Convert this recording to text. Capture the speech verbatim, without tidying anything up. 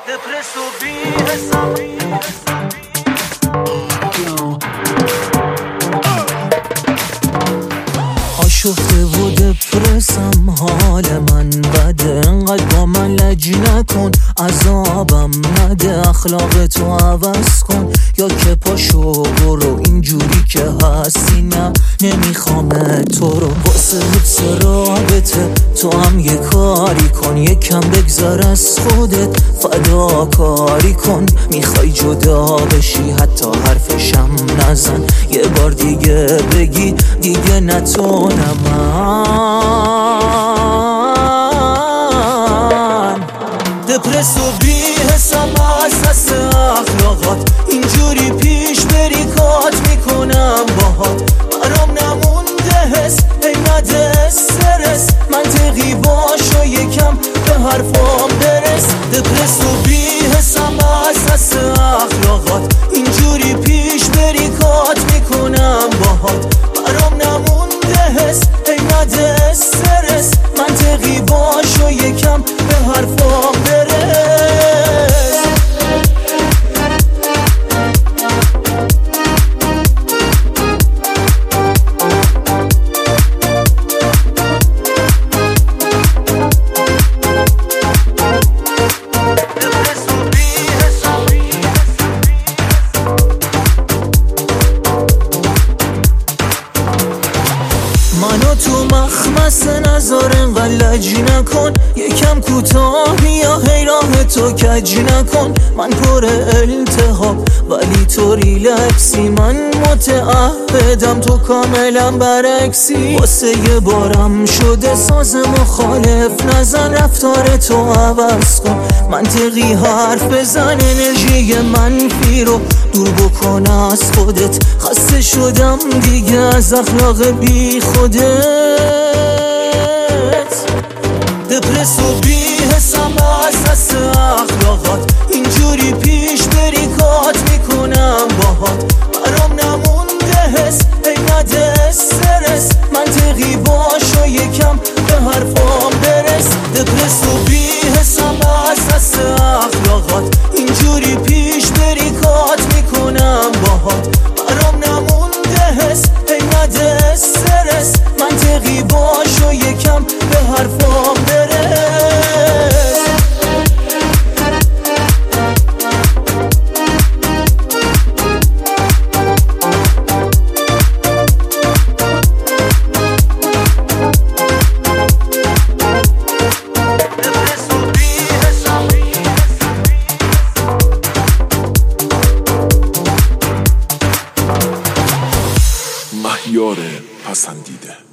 دپرس و بی حساب آشفته و دپرسم، حال من بده، انقدر با من لج نکن، عذابم نده، اخلاق تو عوض کن، یا که پاشو برو اینجوری که هستی، نه نمیخوام تو رو، واسه حفظ رابطه تو هم یه کاری کن، یکم بگذار از خودت فداکاری کن، میخوای جدا بشی حتی حرفشم نزن، یه بار دیگه بگی دیگه نتونم من. دپرس و بی حساب از دست اخلاقات، اینجوری پیش بری کات میکنم باهات، برام نمونده حس نده استرس، منطقی باش و یکم به حرفام برس. دپرس و بی حساب از دست اخلاقات، اینجوری پیش بری کات میکنم باهات، برام نمونده حس نده استرس، منطقی باش و یکم به حرفام برس. منو تو مخمس نذار، انقدر لج نکن، یکم کوتاه یا هی راه تو کج نکن، من پر التهاب ولی تو ریلکسی، من متعهدم تو کاملا برعکسی، واسه یه بارم شده ساز مخالف نزن، رفتار تو عوض کن، منطقی حرف بزن، انرژی منفی رو دور بکن از خودت، خسته شدم دیگه از اخلاق بی خودت. دپرس و بی حساب از دست اخلاقات، اینجوری پیش بری کات میکنم باهات، برام نمونده حس نده استرس، منطقی باش و یکم به حرفام برس. دپرس و بی حساب از دست اخلاقات، اینجوری پیش بری کات میکنم باهات، برام نمونده حس نده استرس، منطقی باش و یکم به حرفام برس. مهیار پسندیده.